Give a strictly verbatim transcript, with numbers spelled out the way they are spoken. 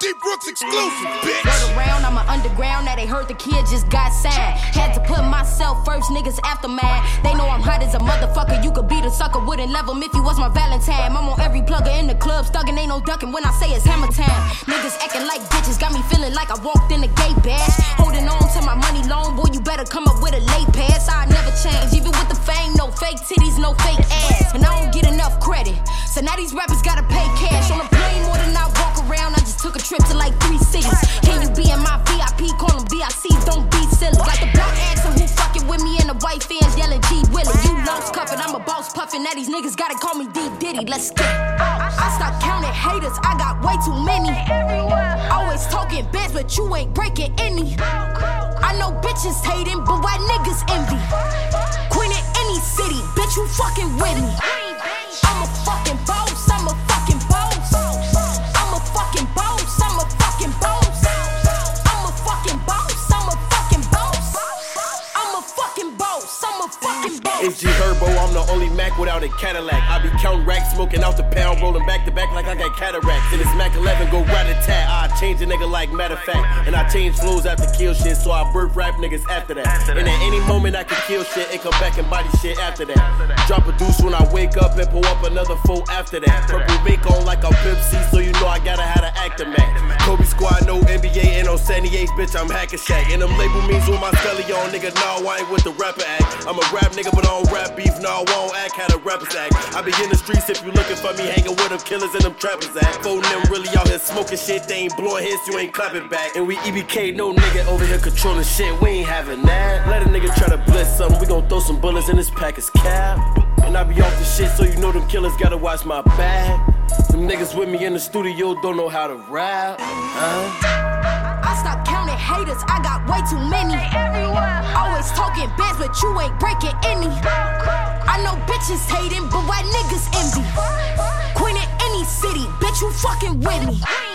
D Brooks exclusive, bitch. Word around, I'm an underground. Now they heard the kid just got signed. Had to put myself first, niggas after mine. They know I'm hot as a motherfucker. You could be the sucker, wouldn't love him if you was my Valentine. I'm on every plugger in the club, stuggin', ain't no ducking when I say it's hammer time. Niggas acting like bitches, got me feeling like I walked in a gay bash. Holding on to my money loan, boy, you better come up with a late pass. I never change, even with the fame, no fake titties, no fake ass. And I don't get enough credit, so now these rappers gotta pay cash. On a plane more than I walk around, I just took a trip to like three cities. Can you be in my V I P, call them V I C, don't be silly. Like the block asking who fucking with me and the white fans yelling G Willie. You lost cuffin', I'm a boss puffin', now these niggas gotta call me D Diddy, let's get it. I stopped counting haters, I got way too many. Always talking bands, but you ain't breaking any. I know bitches hating, but why niggas envy? Queen in any city, bitch, you fucking with me. I'm a fucking boss, I'm a fucking boss. I'm a fucking boss, I'm a fucking boss. I'm a fucking boss, I'm a fucking boss. I'm a fucking boss, I'm a fucking boss. It's G Herbo, I'm the only Mac without a Cadillac. I be counting racks, smoking out the pound, rolling back to back like I got cataracts. And it's Mac eleven, go rat-a-tat. I change a nigga like matter of fact. And I change flows after kill shit, so I birth rap niggas after that. And at any moment I can kill shit, and come back and body shit after that. Drop a deuce when I wake up and pull up another foe after that. Purple make on like I'm Pimp C, so you know I gotta have to act a match. Kobe squad, no N B A, and no seventy-eight, bitch, I'm hacking shack. And them label means with my skelly on, nigga, nah, I ain't with the rapper act. I'm a rap nigga, but I don't rap beef, nah, I won't act how the rappers act. I be in the streets if you looking for me, hanging with them killers and them trappers act. Phone them really out here smoking shit, they ain't blowing hits, you ain't clapping back. And we E B K, no nigga over here controlling shit, we ain't having that. Let a nigga try to blitz something, we gon' throw some bullets in this pack is cap. And I be off the shit, so you know them killers gotta watch my back. Them niggas with me in the studio don't know how to rap, huh? I stopped counting haters, I got way too many. Always talking bands, but you ain't breaking any. I know bitches hating, but why niggas envy? Queen in any city, bitch, you fucking with me.